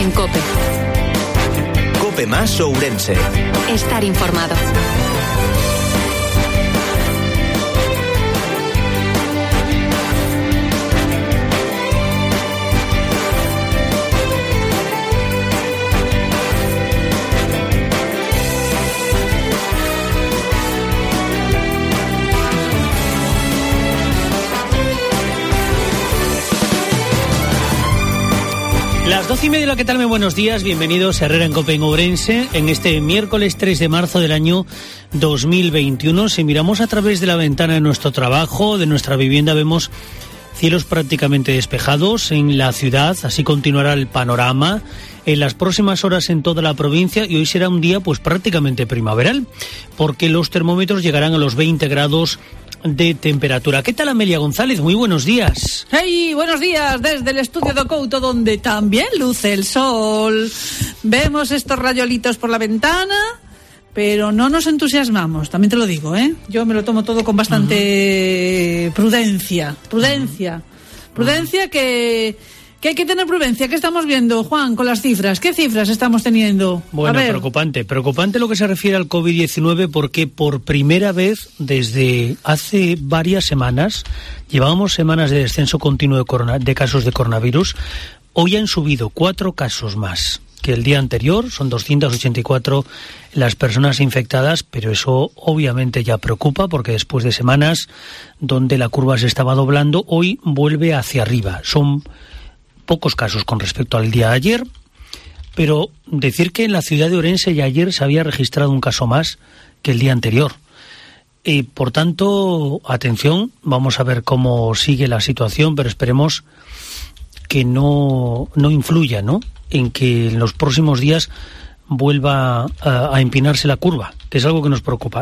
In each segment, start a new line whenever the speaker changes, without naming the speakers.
en COPE.
COPE más Ourense.
Estar informado.
Las 12:30, ¿qué tal? Muy buenos días, bienvenidos a Herrera en COPE en Ourense, en este miércoles 3 de marzo del año 2021. Si miramos a través de la ventana de nuestro trabajo, de nuestra vivienda, vemos cielos prácticamente despejados en la ciudad, así continuará el panorama en las próximas horas en toda la provincia y hoy será un día pues prácticamente primaveral, porque los termómetros llegarán a los 20 grados de temperatura. ¿Qué tal, Amelia González? Muy buenos días.
¡Hey! Buenos días desde el estudio de Couto, donde también luce el sol. Vemos estos rayolitos por la ventana, pero no nos entusiasmamos, también te lo digo, ¿eh? Yo me lo tomo todo con bastante prudencia, que hay que tener prudencia. ¿Qué estamos viendo, Juan, con las cifras? ¿Qué cifras estamos teniendo?
Bueno, preocupante lo que se refiere al COVID-19, porque por primera vez desde hace varias semanas, llevábamos semanas de descenso continuo de casos de coronavirus. Hoy han subido 4 casos más que el día anterior, son 284 las personas infectadas, pero eso obviamente ya preocupa, porque después de semanas donde la curva se estaba doblando, hoy vuelve hacia arriba. Son pocos casos con respecto al día de ayer, pero decir que en la ciudad de Ourense ya ayer se había registrado un caso más que el día anterior. Y por tanto, atención, vamos a ver cómo sigue la situación, pero esperemos que no influya, ¿no?, en que en los próximos días vuelva a empinarse la curva, que es algo que nos preocupa.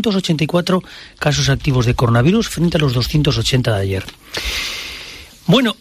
284 casos activos de coronavirus frente a los 280 de ayer. Bueno,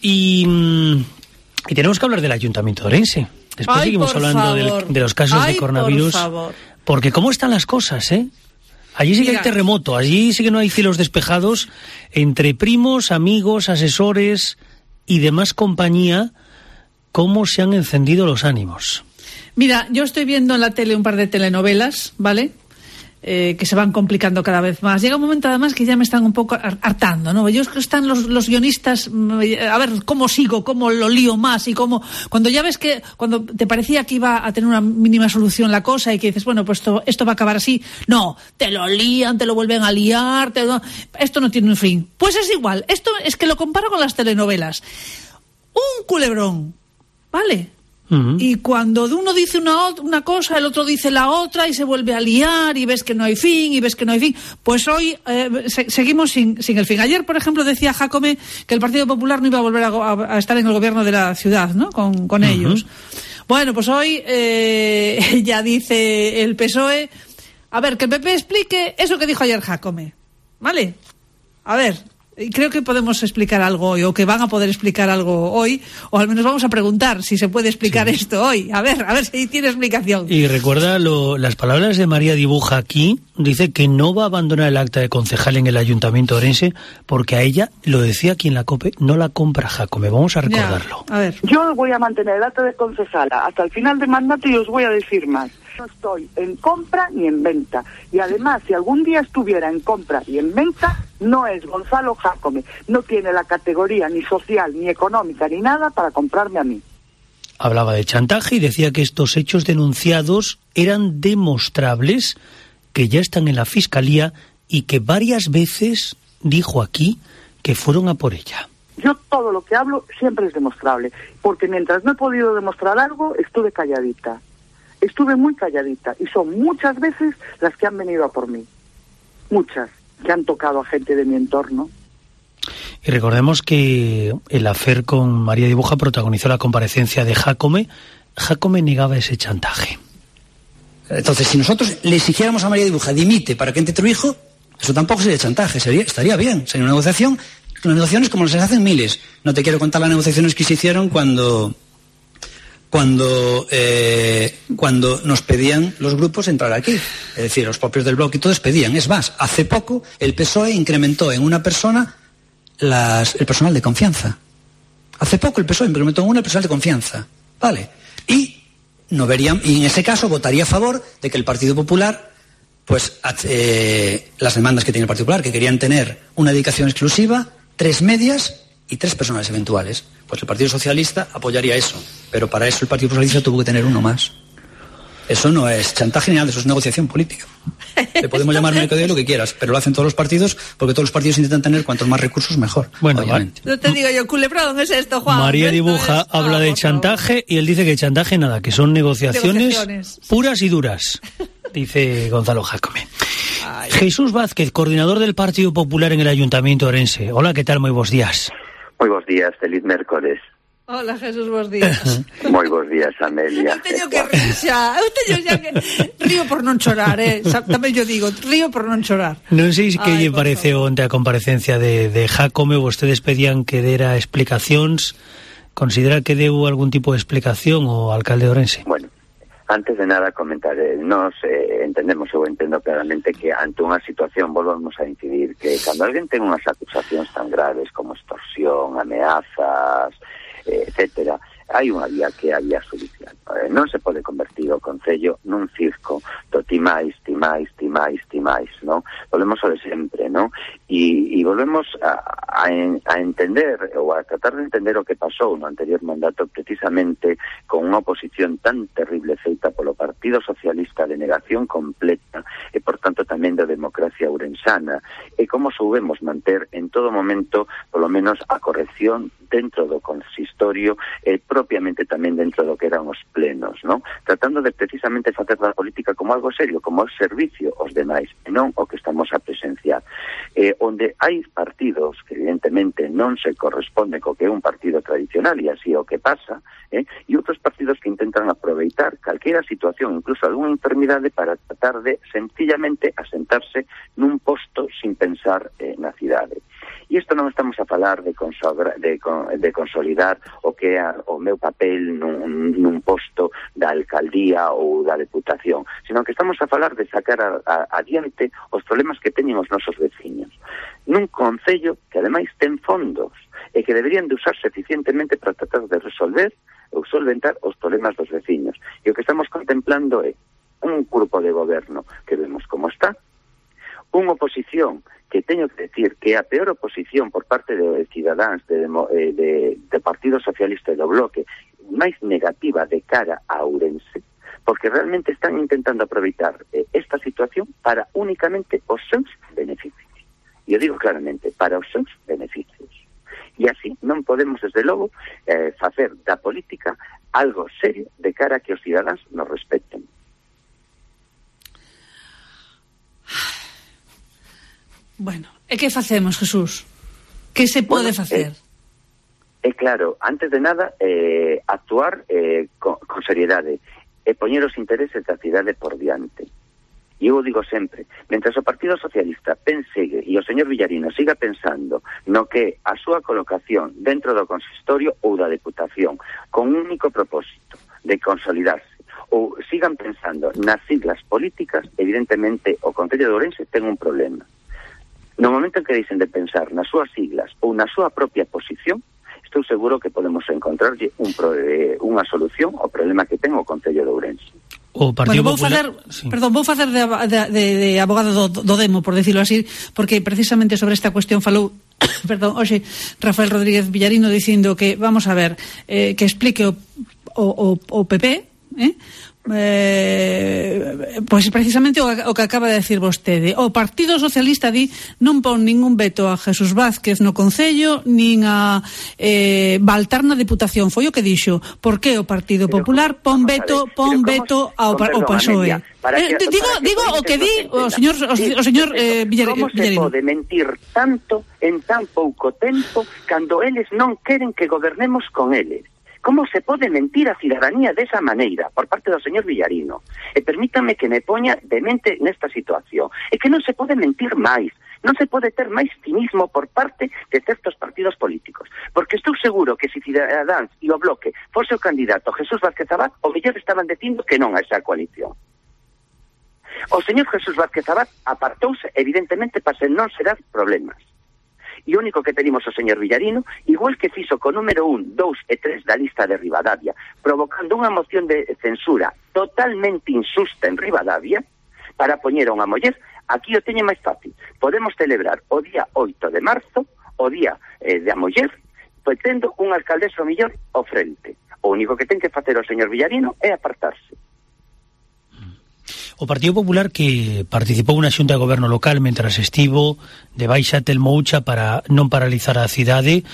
y tenemos que hablar del Ayuntamiento de Ourense. Después seguimos hablando de los casos de coronavirus. Porque ¿cómo están las cosas, eh? Allí sí que hay terremoto, allí sí que no hay cielos despejados. Entre primos, amigos, asesores y demás compañía, ¿cómo se han encendido los ánimos?
Mira, yo estoy viendo en la tele un par de telenovelas, ¿vale?, que se van complicando cada vez más. Llega un momento además que ya me están un poco hartando, ¿no? Ellos que están los guionistas, a ver cómo sigo, cómo lo lío más, y cómo, cuando ya ves que, cuando te parecía que iba a tener una mínima solución la cosa y que dices, bueno, pues esto va a acabar así, no, te lo lían, te lo vuelven a liar, esto no tiene un fin. Pues es igual, esto es que lo comparo con las telenovelas. Un culebrón, ¿vale? Y cuando uno dice una cosa, el otro dice la otra y se vuelve a liar y ves que no hay fin, Pues hoy seguimos sin el fin. Ayer, por ejemplo, decía Jácome que el Partido Popular no iba a volver a estar en el gobierno de la ciudad, ¿no?, con ellos. Bueno, pues hoy ya dice el PSOE, a ver, que el PP explique eso que dijo ayer Jácome, ¿vale? A ver, creo que podemos explicar algo hoy, o que van a poder explicar algo hoy, o al menos vamos a preguntar si se puede explicar esto hoy. A ver si tiene explicación.
Y recuerda las palabras de María Dibuja aquí, dice que no va a abandonar el acta de concejal en el Ayuntamiento de Ourense, porque a ella, lo decía aquí en la COPE, no la compra Jácome. Vamos a recordarlo.
A ver.
Yo voy a mantener el acta de concejala hasta el final del mandato y os voy a decir más. No estoy en compra ni en venta. Y además, si algún día estuviera en compra y en venta, no es Gonzalo Jácome. No tiene la categoría ni social, ni económica, ni nada para comprarme a mí.
Hablaba de chantaje y decía que estos hechos denunciados eran demostrables, que ya están en la Fiscalía y que varias veces dijo aquí que fueron a por ella.
Yo todo lo que hablo siempre es demostrable, porque mientras no he podido demostrar algo, estuve calladita. Estuve muy calladita, y son muchas veces las que han venido a por mí. Muchas, que han tocado a gente de mi entorno.
Y recordemos que el afer con María Dibuja protagonizó la comparecencia de Jácome. Jácome negaba ese chantaje.
Entonces, si nosotros le exigiéramos a María Dibuja, dimite para que entre tu hijo, eso tampoco sería chantaje, estaría bien. Sería una negociación. Las negociaciones como se hacen miles. No te quiero contar las negociaciones que se hicieron cuando nos pedían los grupos entrar aquí. Es decir, los propios del bloque y todos pedían. Es más, hace poco el PSOE incrementó en una persona el personal de confianza. Hace poco el PSOE incrementó en una el personal de confianza. Vale. Y no verían, y en ese caso votaría a favor de que el Partido Popular, pues las demandas que tiene el Partido Popular, que querían tener una dedicación exclusiva, 3 medias y 3 personales eventuales. Pues el Partido Socialista apoyaría eso, pero para eso el Partido Socialista tuvo que tener uno más. Eso no es chantaje ni nada, eso es negociación política. Le podemos llamar mercadeo lo que quieras, pero lo hacen todos los partidos, porque todos los partidos intentan tener cuantos más recursos mejor.
Bueno,
no te digo yo, culebrón es esto, Juan.
María Dibuja habla de chantaje y él dice que chantaje nada, que son negociaciones puras y duras, dice Gonzalo Jácome. Jesús Vázquez, coordinador del Partido Popular en el Ayuntamiento de Ourense. Hola, ¿qué tal? Moi bons días.
Moi bons días, feliz mércoles.
Hola, Jesús, bons días.
Moi bons días, Amelia.
Eu teño que rir xa, río por non chorar, tamén yo digo, río por non chorar.
Non sei que lle parece onte a comparecencia de Jácome, vostedes pedían que dera explicacións, considera que deu algún tipo de explicación o alcalde de Ourense?
Bueno, antes de nada comentar, nos entendemos, eu entendo claramente que ante unha situación volvamos a incidir que cando alguén ten unhas acusacións tan graves como extorsión, ameazas, etcétera, hai unha vía que é a vía judicial. Non se pode convertir o Concello nun circo do ti máis, non? Volvemos ao de sempre, non? E volvemos a entender, ou a tratar de entender o que pasou no anterior mandato precisamente con unha oposición tan terrible feita polo Partido Socialista de negación completa e, por tanto, tamén da democracia ourensana, e como soubemos manter en todo momento, polo menos, a corrección dentro do consistorio e propiamente tamén dentro do que eran os plenos, non? Tratando de precisamente facer da política como algo serio, como servicio aos demais, e non o que estamos a presenciar. Onde hai partidos que evidentemente non se corresponde co que é un partido tradicional, e así o que pasa, e outros partidos que intentan aproveitar calquera situación, incluso algunha enfermidade, para tratar de sencillamente asentarse nun posto sin pensar na cidade. E isto non estamos a falar de consolidar o que é o meu papel nun posto da alcaldía ou da deputación, sino que estamos a falar de sacar adiante os problemas que teñen os nosos veciños. Nun concello que ademais ten fondos e que deberían de usarse eficientemente para tratar de resolver ou solventar os problemas dos veciños. E o que estamos contemplando é un grupo de goberno que vemos como está, unha oposición que teño que decir que é a peor oposición por parte de Cidadáns, de Partido Socialista e do Bloque, máis negativa de cara a Ourense, porque realmente están intentando aproveitar esta situación para únicamente os seus beneficios. E eu digo claramente, para os seus beneficios. E así non podemos, desde logo, facer da política algo serio de cara a que os cidadáns nos respeten.
Bueno, e que facemos, Jesús? Que se pode facer?
Claro, antes de nada, actuar con seriedade e poñer os intereses da cidade por diante. E eu digo sempre, mentre o Partido Socialista pense e o señor Villarino siga pensando no que a súa colocación dentro do consistorio ou da deputación con un único propósito de consolidarse, ou sigan pensando nas siglas políticas, evidentemente o Concello de Ourense ten un problema. No momento en que deixen de pensar nas súas siglas ou na súa propia posición, estou seguro que podemos encontrarlle unha solución ao problema que ten o Concello de Ourense.
O Partido Popular...
Vou facer de abogado do demo, por decirlo así, porque precisamente sobre esta cuestión falou hoxe Rafael Rodríguez Villarino dicindo que, vamos a ver, que explique o PP, pois precisamente o que acaba de decir vostede. O Partido Socialista non pon ningún veto a Jesús Vázquez no Concello nin a Baltar na Deputación, foi o que dixo. Por que o Partido Popular pon veto ao PSOE? Digo o que di o señor Villarino.
Como se pode mentir tanto en tan pouco tempo cando eles non queren que gobernemos con eles? Como se pode mentir a cidadanía desa maneira por parte do señor Villarino? E permítame que me poña de mente nesta situación. É que non se pode mentir máis. Non se pode ter máis cinismo por parte de certos partidos políticos. Porque estou seguro que se Cidadáns e o Bloque fose o candidato Jesús Vázquez Abad, o mellor estaban dicindo que non a esa coalición. O señor Jesús Vázquez Abad apartouse evidentemente para non ser problemas. E o único que pedimos ao señor Villarino, igual que fixo co número 1, 2 e 3 da lista de Ribadavia, provocando unha moción de censura totalmente injusta en Ribadavia, para poñer a unha muller, aquí o teñe máis fácil. Podemos celebrar o día 8 de marzo, o día da muller, pois tendo un alcaldesa mellor ao frente. O único que ten que facer o señor Villarino é apartarse.
O Partido Popular, que participou na Xunta de Goberno local mentras estivo de baixa Telmoucha para non paralizar a cidade,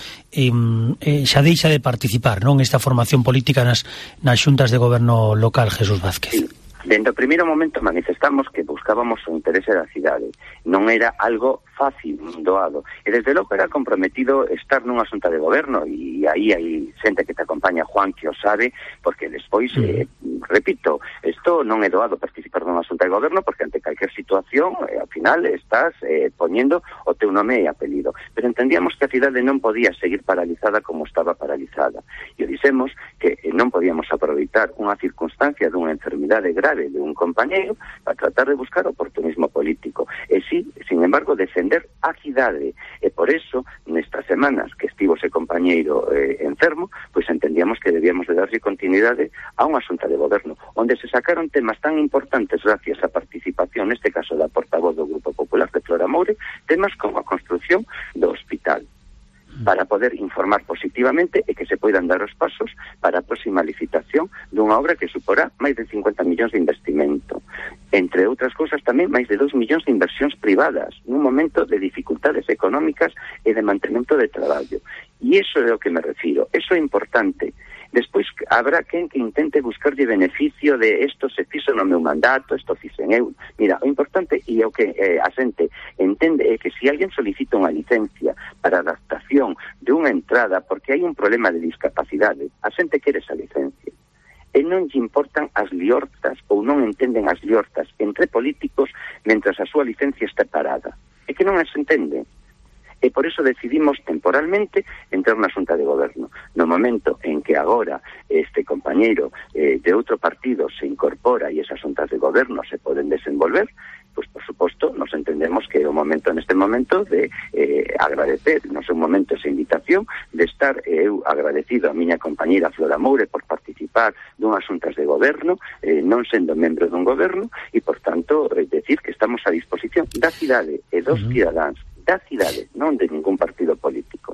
xa deixa de participar, non, esta formación política nas xuntas de goberno local, Jesús Vázquez.
Sí. Dentro do primeiro momento manifestamos que buscábamos o interese da cidade. Non era algo fácil, doado. E desde logo era comprometido estar nunha xunta de goberno, e aí hai xente que te acompaña, Juan, que o sabe, porque despois, repito, isto non é doado participar nunha xunta de goberno, porque ante calquer situación, ao final estás poñendo o teu nome e apelido. Pero entendíamos que a cidade non podía seguir paralizada como estaba paralizada. E dixemos que non podíamos aproveitar unha circunstancia dunha enfermidade grave de un compañeiro para tratar de buscar oportunismo político. E sí, sin embargo, defender a cidade. E por eso, nestas semanas que estivo ese compañeiro enfermo, pois entendíamos que debíamos de darlle continuidade a unha xunta de goberno, onde se sacaron temas tan importantes gracias á participación, neste caso da portavoz do Grupo Popular de Flora Moure, temas como a construción do hospital, para poder informar positivamente e que se poidan dar os pasos para a próxima licitación dunha obra que suporá máis de 50 millóns de investimento. Entre outras cousas tamén máis de 2 millóns de inversións privadas nun momento de dificultades económicas e de mantemento de traballo. E iso é o que me refiro, iso é importante. Despois habrá quen que intente buscarlle beneficio de isto se fixo no meu mandato, isto fixen eu. Mira, o importante e o que a xente entende é que se alguén solicita unha licencia para adaptación de unha entrada porque hai un problema de discapacidade, a xente quere esa licencia. E non lle importan as liortas ou non entenden as liortas entre políticos mentras a súa licencia está parada. É que non as entende. E por eso decidimos temporalmente entrar na xunta de goberno. No momento en que agora este compañeiro de outro partido se incorpora e esas xuntas de goberno se poden desenvolver, pois por suposto nos entendemos que é o momento neste momento de agradecer, no seu momento esa invitación, de estar eu agradecido a miña compañeira Flora Moure por participar dunhas xuntas de goberno, non sendo membro dun goberno, e por tanto decir que estamos a disposición da cidade e dos cidadáns da cidade, non de ningún partido político.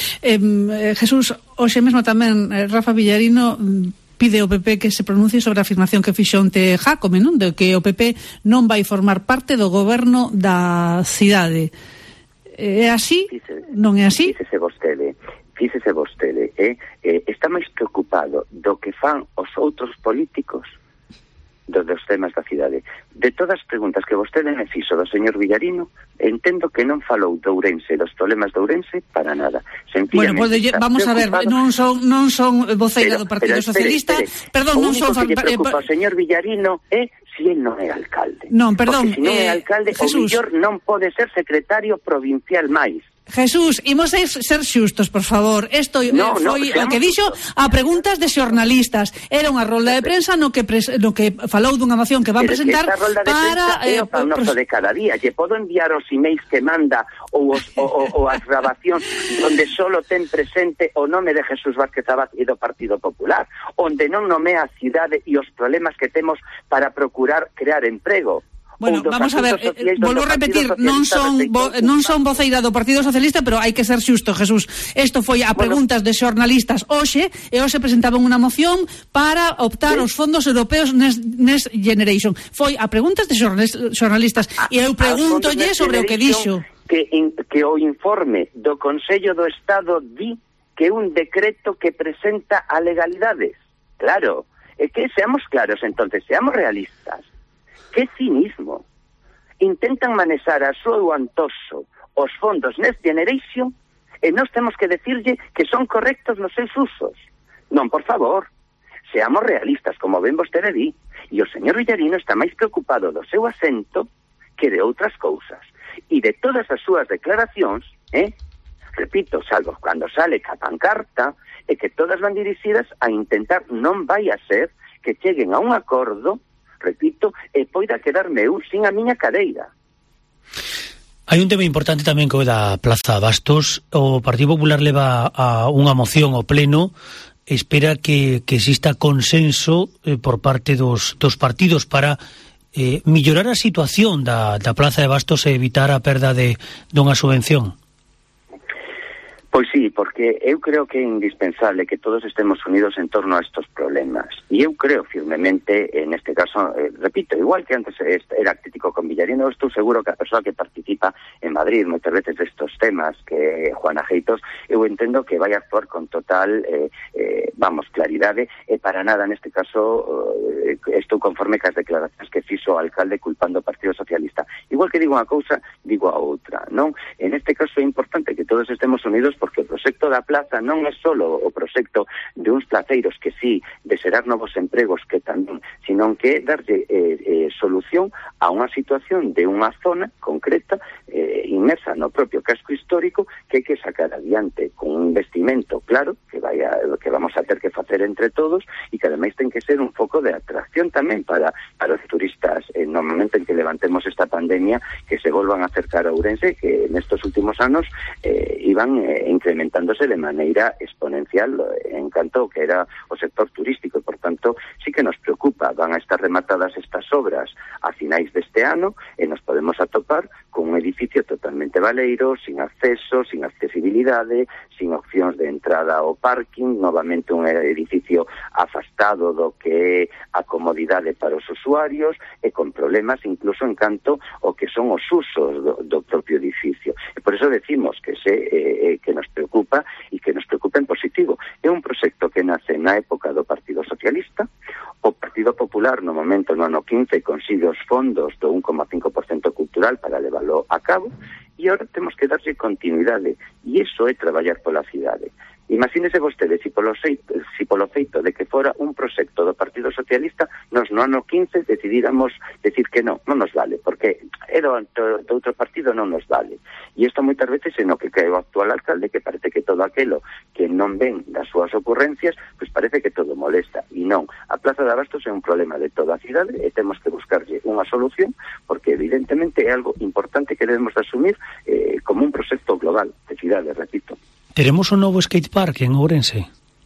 Jesús, hoxe mesmo tamén Rafa Villarino pide ao PP que se pronuncie sobre a afirmación que fixo onte Jácome, non? De que o PP non vai formar parte do goberno da cidade. É así? Non é así?
Fíxese vostede, está máis preocupado do que fan os outros políticos dos temas da cidade. De todas as preguntas que vostede me fixo do señor Villarino, entendo que non falou de Ourense, dos problemas de Ourense, para nada.
Bueno, pues vamos a ver, non son voceira do Partido Socialista, perdón, non son...
O único que lle preocupa ao señor Villarino é si él non é alcalde.
Non, perdón,
porque se non é alcalde, Jesús, o mellor non pode ser secretario provincial máis.
Jesús, imos ser xustos, por favor. Isto foi o que dixo a preguntas de xornalistas. Era unha rolda de prensa no que falou dunha moción que van presentar para...
É o pan noso de cada día. Lle podo enviar os emails que manda ou as grabacións onde solo ten presente o nome de Jesús Vázquez Abad e do Partido Popular, onde non nomea a cidade e os problemas que temos para procurar crear emprego.
Bueno, vamos a ver, volvo a repetir, non son voceira do Partido Socialista, pero hai que ser xusto, Jesús. Isto foi a preguntas de xornalistas hoxe, e hoxe presentaban unha moción para optar aos fondos europeos Next Generation. Foi a preguntas de xornalistas, e eu pregúntolle sobre o que dixo.
Que o informe do Consello do Estado di que é un decreto que presenta a legalidades. Claro, é que seamos claros, entonces, seamos realistas. Que cinismo. Intentan manexar a súa antoso os fondos Next Generation e nós temos que decirlle que son correctos nos seus usos. Non, por favor, seamos realistas, como ben vostede di, e o señor Villarino está máis preocupado do seu asento que de outras cousas. E de todas as súas declaracións, repito, salvo cando sale ca pancarta, e que todas van dirixidas a intentar non vai a ser que cheguen a un acordo, repito, e poida quedarme eu sin a miña cadeira.
Hai un tema importante tamén que é da Plaza Abastos. O Partido Popular leva a unha moción ao Pleno, espera que exista consenso por parte dos partidos para mellorar a situación da Plaza de Abastos e evitar a perda dunha subvención.
Pois sí, porque eu creo que é indispensable que todos estemos unidos en torno a estos problemas. E eu creo firmemente, en este caso, repito, igual que antes era crítico con Villarino, estou seguro que a persoa que participa en Madrid moitas veces destos temas, que Juana Geitos, eu entendo que vai actuar con total, claridade, e para nada, neste caso, estou conforme cas declaracións que fixo o alcalde culpando o Partido Socialista. Igual que digo unha cousa, digo a outra, non? En este caso é importante que todos estemos unidos porque o proxecto da plaza non é só o proxecto de uns placeiros que sí, de xerar novos empregos que tamén, sino que é darlle solución a unha situación de unha zona concreta inmersa no propio casco histórico que hai que sacar adiante con un investimento claro que vamos a ter que facer entre todos e que ademais ten que ser un foco de atracción tamén para os turistas no momento en que levantemos esta pandemia, que se volvan a acercar a Ourense, que nestos últimos anos iban incrementándose de maneira exponencial en canto que era o sector turístico e, por tanto, sí que nos preocupa. Van a estar rematadas estas obras a finais deste ano e nos podemos atopar con un edificio totalmente baleiro, sin acceso, sin accesibilidade, sin opcións de entrada ao parking, novamente un edificio afastado do que é a comodidade para os usuarios e con problemas incluso en canto o que son os usos do propio edificio. E por eso decimos que nos preocupa e que nos preocupa en positivo. É un proxecto que nace na época do Partido Socialista. O Partido Popular no momento no ano 15 consigue os fondos do 1,5% cultural para leválo a cabo e agora temos que darlle continuidade e iso é traballar pola cidade. Imagínese vostede, si polo feito de que fora un proxecto do Partido Socialista, nos no ano 15 decidíramos decir que non nos vale, porque do outro partido non nos vale. E isto moitas veces é no que cae o actual alcalde, que parece que todo aquelo que non ven das súas ocurrencias, pois parece que todo molesta. E non, a Plaza de Abastos é un problema de toda a cidade e temos que buscarlle unha solución, porque evidentemente é algo importante que debemos de asumir como un proxecto global de cidade, repito.
Teremos un novo skatepark en Ourense?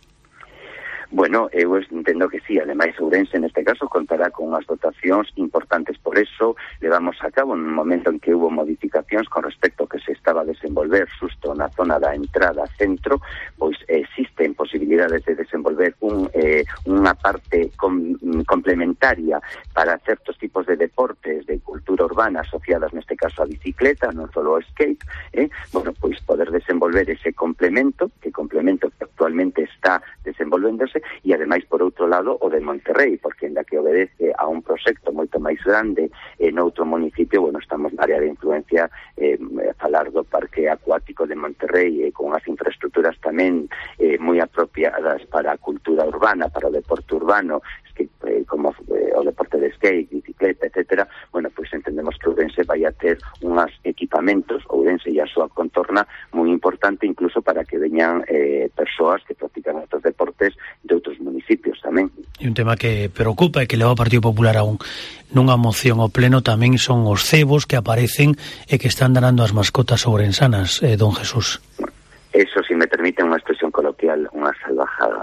Bueno, eu entendo que sí, ademais Ourense neste caso contará con unhas dotacións importantes, por eso levamos a cabo un momento en que hubo modificacións con respecto que se estaba a desenvolver xusto na zona da entrada centro, pois existen posibilidades de desenvolver unha parte complementaria para certos tipos de deportes de cultura urbana asociadas neste caso a bicicleta, non só ao skate, pois poder desenvolver ese complemento que actualmente está desenvolvéndose e ademais por outro lado o de Monterrey, porque ainda que obedece a un proxecto moito máis grande en outro municipio, estamos na área de influencia falar do parque acuático de Monterrey con as infraestructuras tamén moi apropiadas para a cultura urbana, para o deporte urbano, como o deporte de skate, bicicleta, etcétera. Pois entendemos que Ourense vai a ter unhas equipamentos, Ourense e a súa contorna, moi importante incluso para que veñan persoas que practican estos deportes de outros municipios tamén.
E un tema que preocupa e que leva o Partido Popular aún nunha moción ao pleno tamén son os cebos que aparecen e que están danando as mascotas ourensanas, don Jesús.
Eso, si me permiten unha expresión coloquial, unha salvajada.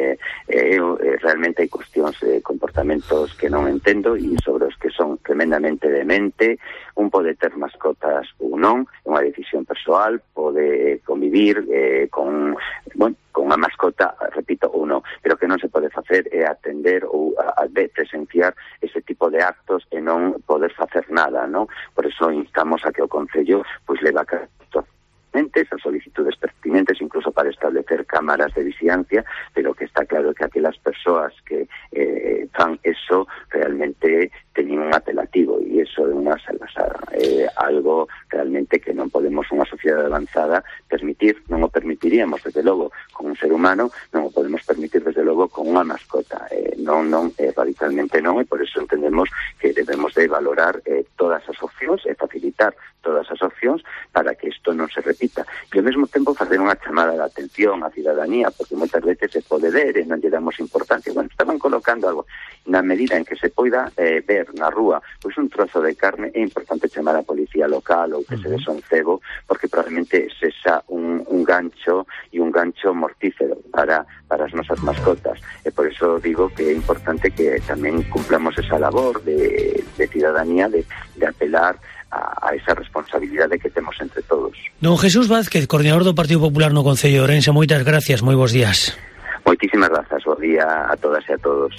Realmente hai cuestións de comportamentos que non entendo e sobre os que son tremendamente demente. Un pode ter mascotas ou non, é unha decisión persoal, pode convivir con unha mascota, repito, ou non, pero que non se pode facer é atender ou presenciar ese tipo de actos e non poder facer nada, non? Por eso instamos a que o Concello leva a cabo esas solicitudes pertinentes incluso para establecer cámaras de vigilancia, pero que está claro que aquelas persoas que fan eso realmente teñen un apelativo e eso é unha salvasada, algo realmente que non podemos unha sociedade avanzada permitir, non o permitiríamos desde logo con un ser humano, non o podemos permitir desde logo con unha mascota, non, radicalmente non, e por eso entendemos que debemos de valorar todas as opcións e facilitar todas as opcións para que isto non se repita. E ao mesmo tempo facer unha chamada de atención á cidadanía, porque moitas veces se pode ver e non lle damos importancia. Estaban colocando algo. na medida en que se poida ver na rúa pois un trozo de carne, é importante chamar a policía local ou que se des un cebo, porque probablemente se xa un gancho e un gancho mortífero para as nosas mascotas, e por eso digo que é importante que tamén cumplamos esa labor de cidadanía de apelar a esa responsabilidade que temos entre todos.
Don Jesús Vázquez, coordinador do Partido Popular no Concello de Ourense, moitas gracias, moi bons días.
Moitísimas grazas, bo día a todas e a todos.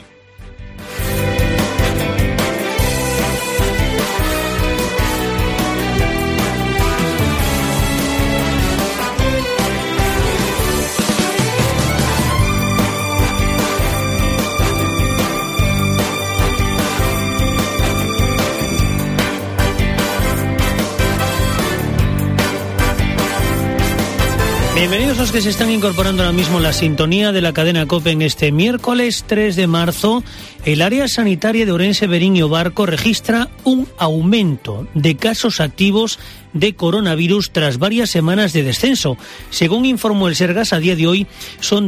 Bienvenidos los que se están incorporando ahora mismo a la sintonía de la cadena COPE en este miércoles 3 de marzo. El área sanitaria de Ourense, Verín y Obarco registra un aumento de casos activos de coronavirus tras varias semanas de descenso. Según informó el Sergas, a día de hoy son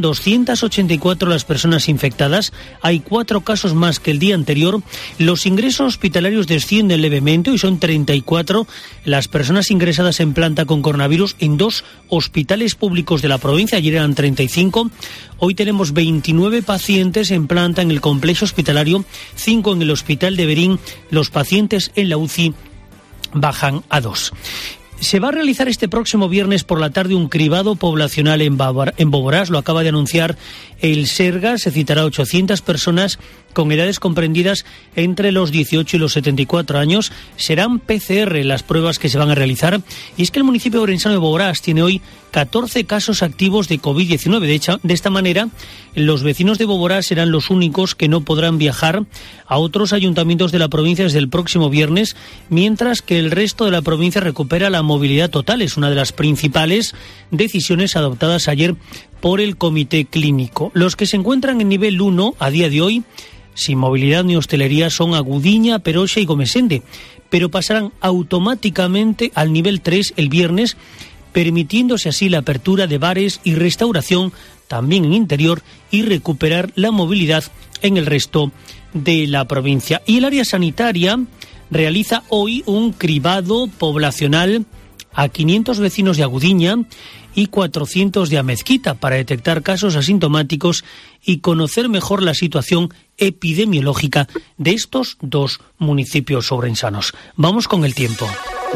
284 las personas infectadas, hay 4 casos más que el día anterior, los ingresos hospitalarios descienden levemente y son 34 las personas ingresadas en planta con coronavirus en 2 hospitales públicos de la provincia, ayer eran 35, hoy tenemos 29 pacientes en planta en el complejo hospitalario, 5 en el hospital de Verín, los pacientes en la UCI bajan a 2. Se va a realizar este próximo viernes por la tarde un cribado poblacional en Boborás, lo acaba de anunciar el Sergas, se citará a 800 personas con edades comprendidas entre los 18 y los 74 años. Serán PCR las pruebas que se van a realizar, y es que el municipio orensano de Boborás tiene hoy 14 casos activos de COVID-19. De hecho, de esta manera, los vecinos de Boborás serán los únicos que no podrán viajar a otros ayuntamientos de la provincia desde el próximo viernes, mientras que el resto de la provincia recupera la movilidad total. Es una de las principales decisiones adoptadas ayer por el Comité Clínico. Los que se encuentran en nivel 1 a día de hoy, sin movilidad ni hostelería, son Agudiña, Peroxa y Gomesende, pero pasarán automáticamente al nivel 3 el viernes, permitiéndose así la apertura de bares y restauración también en interior y recuperar la movilidad en el resto de la provincia. Y el área sanitaria realiza hoy un cribado poblacional a 500 vecinos de Agudiña y 400 de Amezquita para detectar casos asintomáticos y conocer mejor la situación epidemiológica de estos 2 municipios ourensanos. Vamos con el tiempo.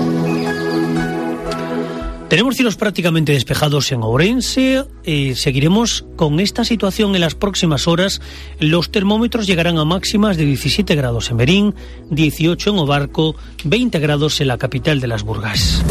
Tenemos cielos prácticamente despejados en Ourense. Seguiremos con esta situación en las próximas horas. Los termómetros llegarán a máximas de 17 grados en Verín, 18 en Obarco, 20 grados en la capital de las Burgas.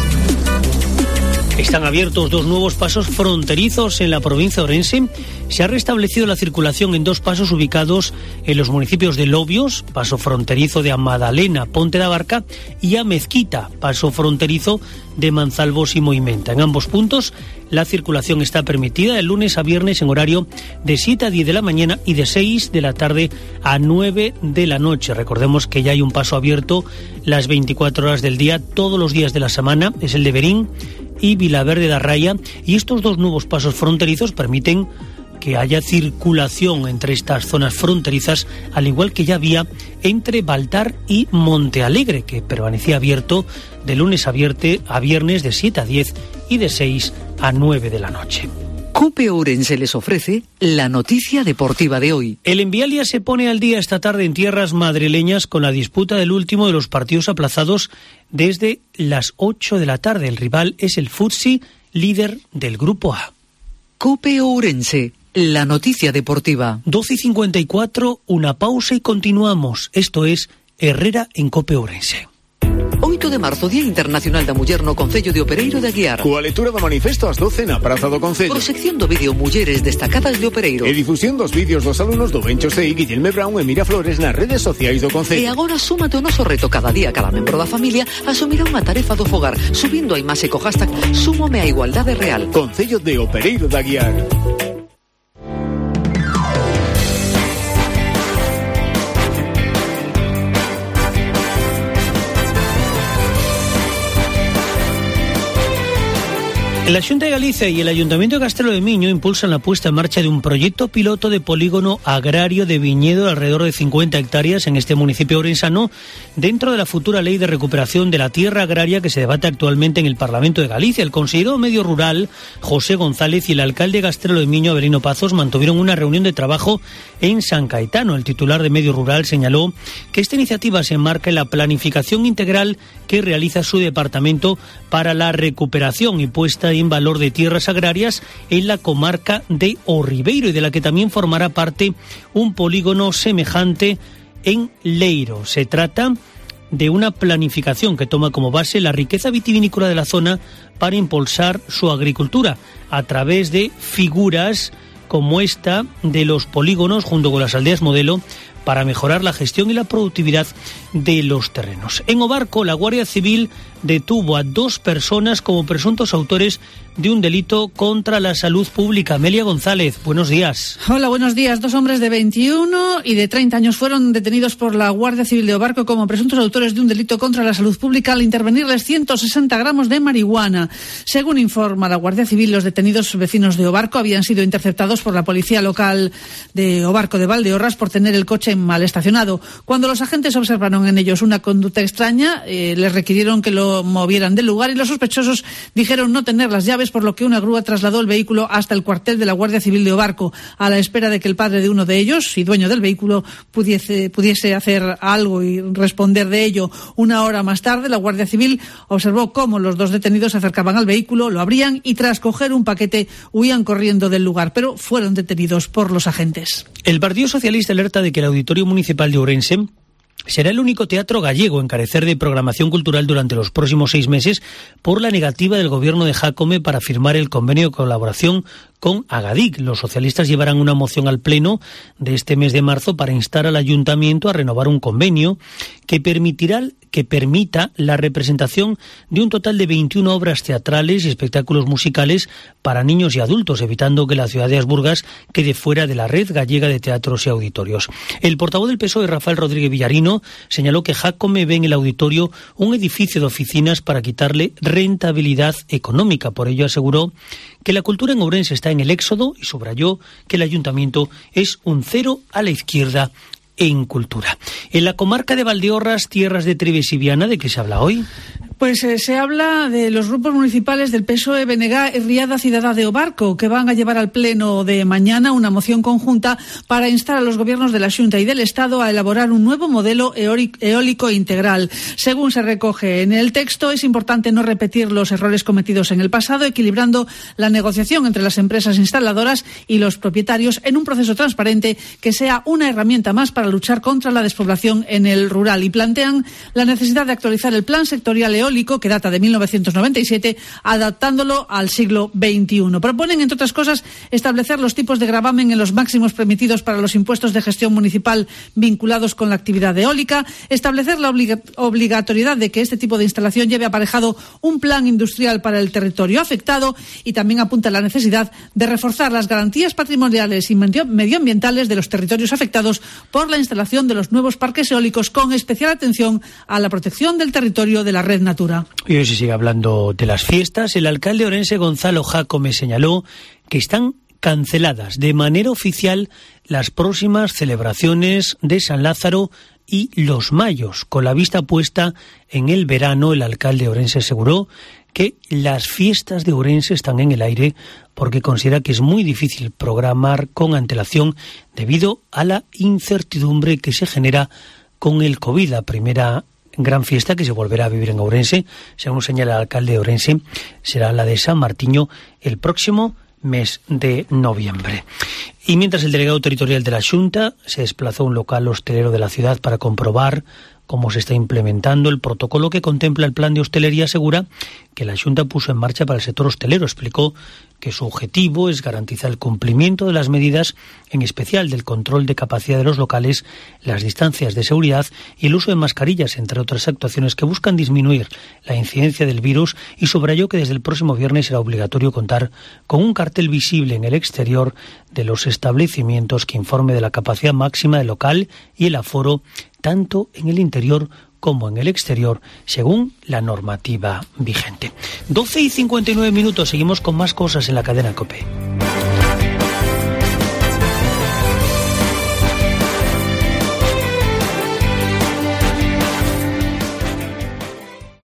Están abiertos 2 nuevos pasos fronterizos en la provincia de Ourense. Se ha restablecido la circulación en 2 pasos ubicados en los municipios de Lobios, paso fronterizo de Amadalena, Ponte da Barca, y a Mezquita, paso fronterizo de Manzalbos y Moimenta. En ambos puntos la circulación está permitida de lunes a viernes en horario de 7 a 10 de la mañana y de 6 de la tarde a 9 de la noche. Recordemos que ya hay un paso abierto las 24 horas del día, todos los días de la semana, es el de Verín y Vilaverde da Raya, y estos 2 nuevos pasos fronterizos permiten que haya circulación entre estas zonas fronterizas, al igual que ya había entre Baltar y Montealegre, que permanecía abierto de lunes a viernes de 7 a 10 y de 6 a 9 de la noche.
COPE Ourense les ofrece la noticia deportiva de hoy.
El Envialia se pone al día esta tarde en tierras madrileñas con la disputa del último de los partidos aplazados desde las 8 de la tarde. El rival es el Futsi, líder del Grupo A.
COPE Ourense, la noticia deportiva.
12:54, una pausa y continuamos. Esto es Herrera en COPE Ourense.
8 de marzo, Día Internacional da Muller no Concello de Opereiro de Aguiar.
Coa lectura do manifesto ás 12 na Praza do Concello.
Proxección do vídeo Mulleres destacadas de Opereiro.
E difusión dos vídeos dos alumnos do Bencho Sei, Guillerme Brown e Miraflores nas redes sociais do Concello.
E agora súmate o noso reto. Cada día cada membro da familia asumirá unha tarefa do fogar, subindo a imaxe co hashtag Súmome a Igualdade Real.
Concello de Opereiro de Aguiar.
La Xunta de Galicia y el Ayuntamiento de Castelo de Miño impulsan la puesta en marcha de un proyecto piloto de polígono agrario de viñedo de alrededor de 50 hectáreas en este municipio ourensano, dentro de la futura ley de recuperación de la tierra agraria que se debate actualmente en el Parlamento de Galicia. El consejero de Medio Rural, José González, y el alcalde de Castelo de Miño, Avelino Pazos, mantuvieron una reunión de trabajo en San Caetano. El titular de Medio Rural señaló que esta iniciativa se enmarca en la planificación integral que realiza su departamento para la recuperación y puesta en valor de tierras agrarias en la comarca de O Ribeiro, y de la que también formará parte un polígono semejante en Leiro. Se trata de una planificación que toma como base la riqueza vitivinícola de la zona para impulsar su agricultura a través de figuras como esta de los polígonos junto con las aldeas modelo, para mejorar la gestión y la productividad de los terrenos. En Obarco, la Guardia Civil detuvo a 2 personas como presuntos autores de un delito contra la salud pública. Amelia González, buenos días.
Hola, buenos días. 2 hombres de 21 y de 30 años fueron detenidos por la Guardia Civil de Obarco como presuntos autores de un delito contra la salud pública al intervenirles 160 gramos de marihuana. Según informa la Guardia Civil, los detenidos vecinos de Obarco habían sido interceptados por la policía local de Obarco de Valdeorras por tener el coche mal estacionado. Cuando los agentes observaron en ellos una conducta extraña, les requirieron que lo movieran del lugar y los sospechosos dijeron no tener las llaves, por lo que una grúa trasladó el vehículo hasta el cuartel de la Guardia Civil de Obarco, a la espera de que el padre de uno de ellos y dueño del vehículo pudiese hacer algo y responder de ello. Una hora más tarde, la Guardia Civil observó cómo los 2 detenidos se acercaban al vehículo, lo abrían y tras coger un paquete huían corriendo del lugar, pero fueron detenidos por los agentes.
El Partido Socialista alerta de que el Auditorio Municipal de Ourense será el único teatro gallego en carecer de programación cultural durante los próximos 6 meses por la negativa del gobierno de Jácome para firmar el convenio de colaboración con Agadic. Los socialistas llevarán una moción al Pleno de este mes de marzo para instar al Ayuntamiento a renovar un convenio que permita la representación de un total de 21 obras teatrales y espectáculos musicales para niños y adultos, evitando que la ciudad de Asburgas quede fuera de la red gallega de teatros y auditorios. El portavoz del PSOE, Rafael Rodríguez Villarino, señaló que Jácome ve en el auditorio un edificio de oficinas para quitarle rentabilidad económica. Por ello aseguró que la cultura en Ourense está en el éxodo y subrayó que el ayuntamiento es un 0 a la izquierda en cultura. En la comarca de Valdeorras, tierras de Trives y Viana, ¿de qué se habla hoy?
Pues se habla de los grupos municipales del PSOE, BNG y Riada Cidadá de Obarco, que van a llevar al pleno de mañana una moción conjunta para instar a los gobiernos de la Xunta y del Estado a elaborar un nuevo modelo eólico integral. Según se recoge en el texto, es importante no repetir los errores cometidos en el pasado, equilibrando la negociación entre las empresas instaladoras y los propietarios en un proceso transparente que sea una herramienta más para luchar contra la despoblación en el rural. Y plantean la necesidad de actualizar el plan sectorial eólico, que data de 1997, adaptándolo al siglo XXI. Proponen, entre otras cosas, establecer los tipos de gravamen en los máximos permitidos para los impuestos de gestión municipal vinculados con la actividad eólica, establecer la obligatoriedad de que este tipo de instalación lleve aparejado un plan industrial para el territorio afectado, y también apunta la necesidad de reforzar las garantías patrimoniales y medioambientales de los territorios afectados por la instalación de los nuevos parques eólicos, con especial atención a la protección del territorio de la red natural.
Y hoy se sigue hablando de las fiestas. El alcalde orense Gonzalo Jácome señaló que están canceladas de manera oficial las próximas celebraciones de San Lázaro y los Mayos. Con la vista puesta en el verano, el alcalde orense aseguró que las fiestas de Ourense están en el aire porque considera que es muy difícil programar con antelación debido a la incertidumbre que se genera con el COVID. La primera gran fiesta que se volverá a vivir en Ourense, según señala el alcalde de Ourense, será la de San Martiño el próximo mes de noviembre. Y mientras el delegado territorial de la Xunta se desplazó a un local hostelero de la ciudad para comprobar cómo se está implementando el protocolo que contempla el plan de hostelería, asegura que la Xunta puso en marcha para el sector hostelero. Explicó que su objetivo es garantizar el cumplimiento de las medidas, en especial del control de capacidad de los locales, las distancias de seguridad y el uso de mascarillas, entre otras actuaciones que buscan disminuir la incidencia del virus, y subrayó que desde el próximo viernes será obligatorio contar con un cartel visible en el exterior de los establecimientos que informe de la capacidad máxima del local y el aforo, tanto en el interior como en el exterior, según la normativa vigente. 12:59 minutos, seguimos con más cosas en la cadena COPE.